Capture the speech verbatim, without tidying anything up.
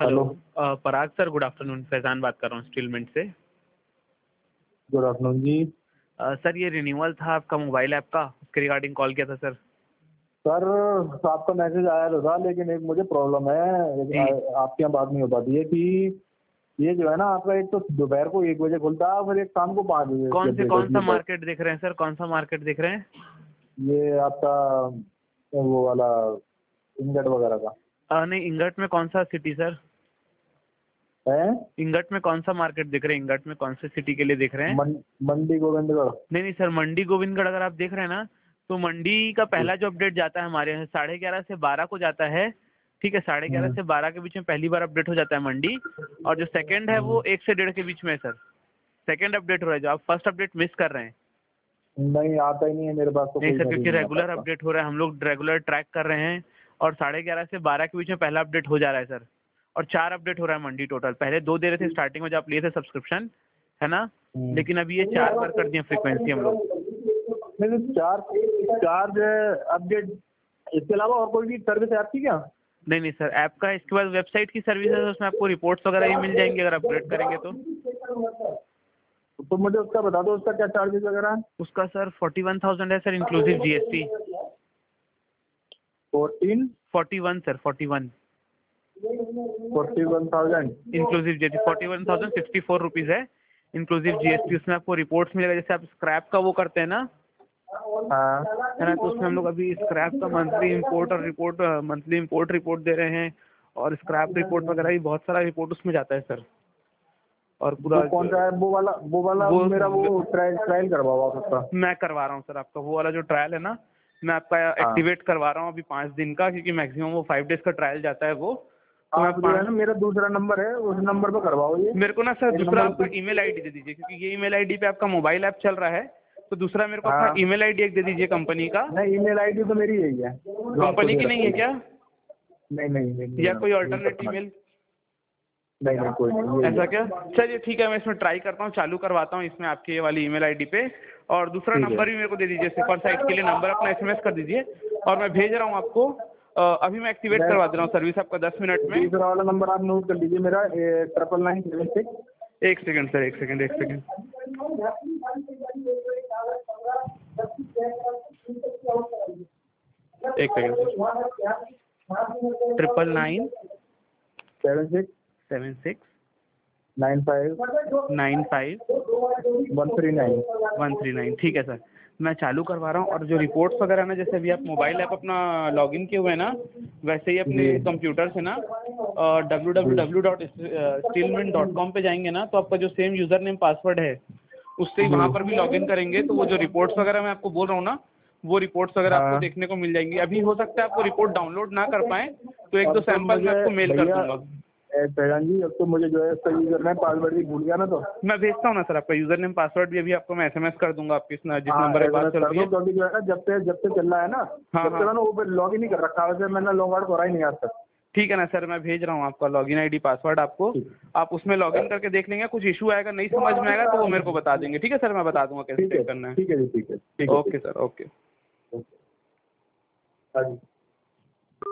Hello uh, Parag sir, good afternoon. Faizan बात कर रहा हूँ स्टीलमेंट से। Good afternoon ji. Uh, sir ये रिन्यूअल था आपका मोबाइल ऐप का, उसके रिगार्डिंग कॉल किया था सर। सर आपका मैसेज आया तो था, लेकिन एक मुझे प्रॉब्लम है, जी। आ- आपके यहाँ बात नहीं हो पाती है कि ये जो है ना आपका, एक तो दोपहर को एक बजे खुलता है, फिर एक शाम को पाँच बजे कौन से अपडेट कौन होती सा है। तो मार्केट देख रहे हैं सर, कौन सा मार्केट देख रहे हैं? ये आपका वो वाला इंगट वगैरह का अ, नहीं, इंगट में कौन सा सिटी सर? है। इंगट में कौन सा मार्केट देख रहे हैं? इंगट में कौन से सिटी के लिए देख रहे हैं? मन, मंडी गोविंदगढ़। नहीं नहीं सर, मंडी गोविंदगढ़ अगर आप देख रहे हैं ना, तो मंडी का पहला जो अपडेट जाता है हमारे यहाँ साढ़े ग्यारह से बारह को जाता है। ठीक है, साढ़े ग्यारह हम्म, से बारह के बीच में पहली बार अपडेट हो जाता है मंडी। और जो सेकंड है हम्म। वो एक से डेढ़ के बीच में है सर। सेकंड अपडेट हो रहा है, जो आप फर्स्ट अपडेट मिस कर रहे हैं। नहीं, आता ही नहीं है मेरे पास, तो नहीं कोई सर, मैसेज क्योंकि नहीं आता रेगुलर आपका। अपडेट हो रहा है, हम लोग रेगुलर ट्रैक कर रहे हैं। और साढ़े ग्यारह से बारह के बीच में पहला अपडेट हो जा रहा है सर। और चार अपडेट हो रहा है मंडी टोटल। पहले दो दे रहे थे स्टार्टिंग में जब आप लिए थे सब्सक्रिप्शन, है ना। हम्म। लेकिन अभी ये चार बार कर दिए फ्रीक्वेंसी हम लोग। नहीं नहीं, चार चार जो है अपडेट, इसके अलावा और कोई भी सर्विस है आपकी क्या? नहीं नहीं सर, ऐप का इसके बाद वेबसाइट की सर्विस है, उसमें आपको रिपोर्ट्स वगैरह ही मिल जाएंगी अगर अपग्रेड करेंगे तो। तो मुझे उसका बता दो, उसका क्या चार्जेस वगैरह है? उसका सर फोर्टी वन थाउजेंड है sir, inclusive GST. Fourteen forty one sir, forty one forty one thousand inclusive GST. Forty one thousand sixty four rupees है इंक्लूसिव जीएसटी। उसमें आपको रिपोर्ट्स मिलेगा, जैसे आप स्क्रैप का वो करते हैं ना, हाँ। है ना। तो उसमें हम लोग अभी स्क्रैप का मंथली इंपोर्ट और रिपोर्ट मंथली इंपोर्ट रिपोर्ट दे रहे हैं। और स्क्रैप रिपोर्ट वगैरह भी बहुत सारा रिपोर्ट उसमें जाता है सर। और पूरा वो कौन सा है? वो वाला वो वाला वो मेरा वो ट्रायल ट्रायल करवाओ आप उसका। मैं करवा रहा हूँ सर आपका वो वाला जो ट्रायल है ना, मैं आपका हाँ। एक्टिवेट करवा रहा हूँ अभी पाँच दिन का, क्योंकि मैक्सिमम वो फाइव डेज का ट्रायल जाता है वो। तो मैं आप जो है पाँच ना, मेरा दूसरा नंबर है, उस नंबर पे करवाओ ये। मेरे को ना सर एक दूसरा नंबर आपका पे। ईमेल आईडी दे दीजिए, क्योंकि ये ईमेल आईडी पे आपका मोबाइल ऐप चल रहा है। तो दूसरा मेरे को अपना हाँ। ईमेल आईडी एक दे दीजिए कंपनी का। नहीं, ईमेल आईडी तो मेरी यही है जो आपको कंपनी दे की नहीं रखी है है। क्या? नहीं नहीं नहीं, या कोई नहीं अल्टरनेट पर्सनल। ईमेल? नहीं नहीं, कोई नहीं, यही ऐसा है। क्या? चलिए ठीक है, मैं इसमें ट्राई करता हूँ, चालू करवाता हूँ इसमें आपकी ये वाली ईमेल आईडी पे। और दूसरा ठीक है। नंबर भी मेरे को दे दीजिए, सुपर साइट के लिए नंबर अपना एसएमएस कर दीजिए। और मैं भेज रहा हूँ आपको। अ, अभी मैं एक्टिवेट मैं करवा दे रहा हूँ सर्विस आपका दस मिनट में। दूसरा वाला नंबर आप नोट कर लीजिए, मेरा ट्रिपल नाइन सेवन सिक्स। एक सेकंड सर, एक सेकंड एक सेकंड एक second sir. Triple nine seven six seven six nine five nine five one three nine. One three nine ठीक है सर, मैं चालू करवा रहा हूँ। और जो रिपोर्ट्स वगैरह ना, जैसे अभी आप मोबाइल ऐप अपना लॉगिन किए हुए हैं ना, वैसे ही अपने जी कंप्यूटर से ना W W G W dot SteelMint dot com पे जाएंगे ना, तो आपका जो सेम यूज़र नेम पासवर्ड है उससे ही जी। वहाँ पर भी लॉगिन करेंगे, तो वो जो रिपोर्ट्स वगैरह मैं आपको बोल रहा हूँ ना, वो रिपोर्ट्स वगैरह आपको हाँ। देखने को मिल जाएंगी। अभी हो सकता है आपको रिपोर्ट डाउनलोड ना कर पाएँ, तो एक दो अब तो सैंपल मैं मुझे आपको मेल कर भैया दूंगा। फैजान जी, अब तो मुझे जो है इसका यूजर नेम पासवर्ड भी भूल गया ना, तो मैं भेजता हूँ ना सर, आपका यूज़र नेम पासवर्ड भी अभी आपको मैं एसएमएस कर दूंगा आपकी इस- जिस हाँ नंबर पे एस एम बात एस चल कर रही दो, है। क्योंकि जो है ना, जब से जब से चल रहा है ना, हाँ जब से हाँ मैंने वो लॉग इन नहीं कर रखा, वैसे मैंने लॉग आउट करा ही नहीं आज तक। ठीक है ना सर, मैं भेज रहा हूँ आपका लॉगिन आईडी पासवर्ड आपको। ठीक आप उसमें लॉगिन करके देख लेंगे, कुछ इशू आएगा नहीं समझ में आएगा तो वो मेरे को बता देंगे। ठीक है सर, मैं बता दूंगा कैसे ठीक है चेक करना है। ठीक है जी, ठीक है ठीक है ठीक ओके सर, ओके। है। हाँ जी।